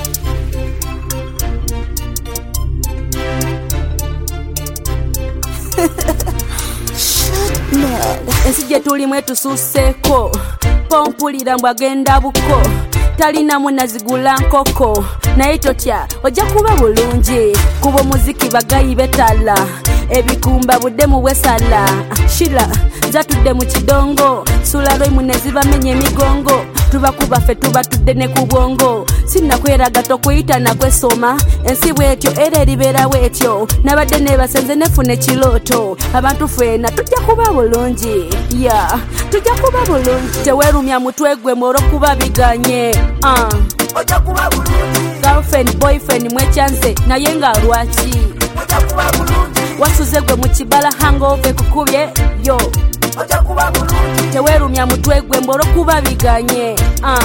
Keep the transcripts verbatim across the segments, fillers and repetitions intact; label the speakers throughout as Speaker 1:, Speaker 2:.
Speaker 1: Ensije tuli mwetu suseko pompulira mbwagenda buko talina munazigula nkoko naye totya ojja kuba bulungi kuba muziki bagayi betala ebikumba budde mu bwesala shila zatudde mu kidongo sulalo imuneziba menye emigongo tuba kuba fe tuba tudde ne ku bwongo sinnakweraga tokuyita nakwesoma ensi bwetyo era eribera bwetyo nabadde nebasenze nefune kiloto abantu fena tujja kuba bulungi ya yeah. Tujja kuba bulungi tewerumya mutwe gwe mworo kuba biganye uh.
Speaker 2: Ojja kuba bulungi
Speaker 1: girlfriend boyfriend mwechanze naye nga lwaki
Speaker 2: ojja kuba bulungi
Speaker 1: wasuze gwe mu kibala hangover kukubye yo
Speaker 2: ojja kuba bulungi
Speaker 1: tewerumya mutwe gwe mworo kuba biganye uh.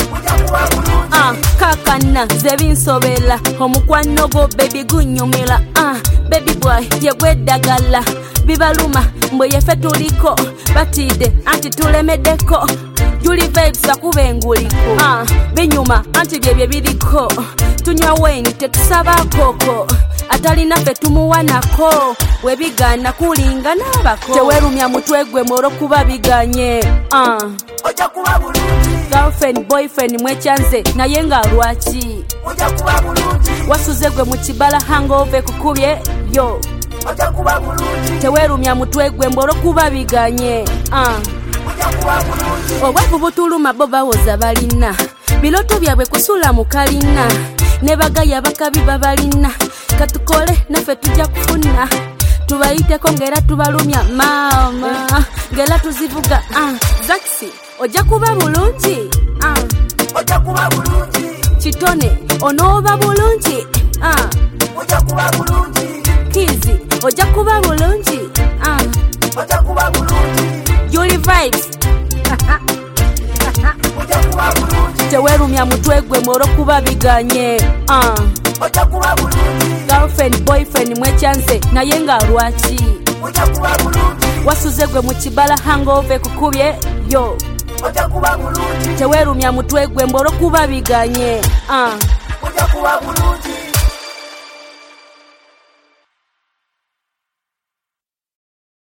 Speaker 1: Ah, kakana zebinsobela omukwano go baby gunyumira ah baby boy yegwedagala bibaluma mbwe yefe tuliko batide anti tulemeddeko Julie vibes akubenguliko ah binyuma anti byebye biriko tunywa wine tetusaba koko atalina fe tumuwanako webigana kulinga nabako tewerumya mutwe gwe mworo kuba biganye ah
Speaker 2: ojja kuba bulungi
Speaker 1: girlfriend boyfriend mwechanze naye nga lwaki
Speaker 2: ojja kuba bulungi
Speaker 1: wasuze gwe mu kibala hangover kukubye yo
Speaker 2: ojja kuba bulungi
Speaker 1: tewerumya mutwe gwe mboro kuba biganye ah
Speaker 2: ojja kuba bulungi
Speaker 1: obwavu butuluma bo bawoza balina biloto byabwe kusula mu kalina ne bagaya bakabi babalina katukole nafe tujja kufuna tubayiteko ngera tubalumya mama ngela tuzivuga ah zaksi ojja kuba bulungi ah
Speaker 2: ojja kuba bulungi
Speaker 1: kitone onooba bulungi ah
Speaker 2: ojja kuba bulungi
Speaker 1: kizi ojja kuba bulungi ah
Speaker 2: ojja kuba bulungi
Speaker 1: Julie vibes
Speaker 2: ojja kuba bulungi
Speaker 1: tewerumya mutwe gwe mworo kuba biganye ah
Speaker 2: ojja kuba bulungi
Speaker 1: girlfriend boyfriend mwechanze naye nga lwaki
Speaker 2: ojja kuba bulungi
Speaker 1: wasuze gwe mu kibala hangover kukubye yo
Speaker 2: ojja kuba bulungi
Speaker 1: tewerumya mutwe gwe mboro kuba biganye ah
Speaker 2: ojja kuba bulungi